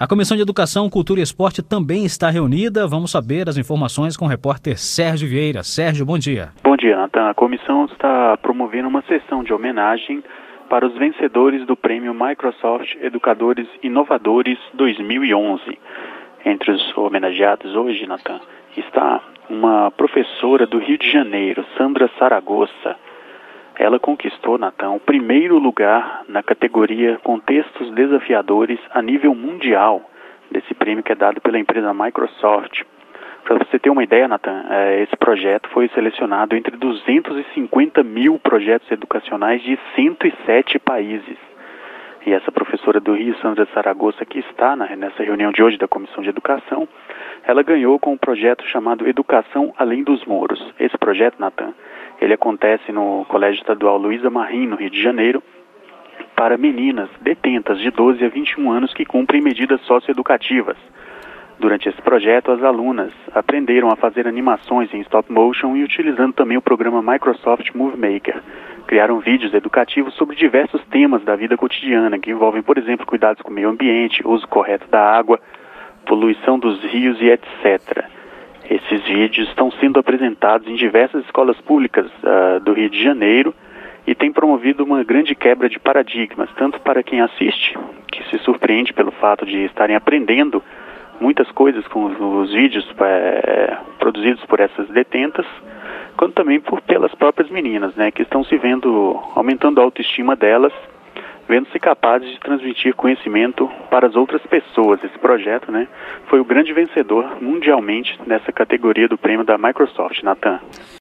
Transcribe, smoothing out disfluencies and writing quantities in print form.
A Comissão de Educação, Cultura e Esporte também está reunida. Vamos saber as informações com o repórter Sérgio Vieira. Sérgio, bom dia. Bom dia, Nathan. A comissão está promovendo uma sessão de homenagem para os vencedores do prêmio Microsoft Educadores Inovadores 2011. Entre os homenageados hoje, Nathan, está uma professora do Rio de Janeiro, Sandra Saragossa. Ela conquistou, Nathan, o primeiro lugar na categoria Contextos Desafiadores a nível mundial desse prêmio que é dado pela empresa Microsoft. Para você ter uma ideia, Nathan, esse projeto foi selecionado entre 250 mil projetos educacionais de 107 países. E essa professora do Rio, Sandra Saragossa, que está nessa reunião de hoje da Comissão de Educação, ela ganhou com um projeto chamado Educação Além dos Muros. Esse projeto, Nathan, ele acontece no Colégio Estadual Luísa Marim, no Rio de Janeiro, para meninas detentas de 12 a 21 anos que cumprem medidas socioeducativas. Durante esse projeto, as alunas aprenderam a fazer animações em stop motion e utilizando também o programa Microsoft Movie Maker. Criaram vídeos educativos sobre diversos temas da vida cotidiana, que envolvem, por exemplo, cuidados com o meio ambiente, uso correto da água, poluição dos rios e etc. Esses vídeos estão sendo apresentados em diversas escolas públicas do Rio de Janeiro e tem promovido uma grande quebra de paradigmas, tanto para quem assiste, que se surpreende pelo fato de estarem aprendendo muitas coisas com os vídeos produzidos por essas detentas, quanto também pelas próprias meninas, que estão se vendo, aumentando a autoestima delas, vendo-se capazes de transmitir conhecimento para as outras pessoas. Esse projeto, foi o grande vencedor mundialmente nessa categoria do prêmio da Microsoft, Nathan.